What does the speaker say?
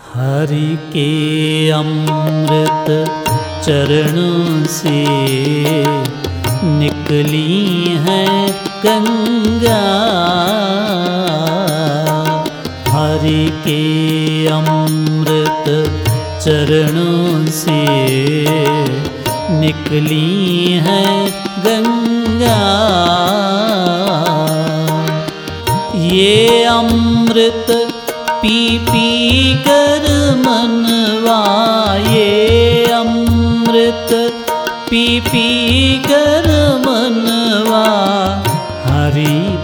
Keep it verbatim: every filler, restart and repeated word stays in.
हरि के अमृत चरणों से निकली है गंगा। हरि के अमृत चरणों से निकली है गंगा। ये अमृत पी पी कर मनवा, ये अमृत पी पी कर मनवा हरि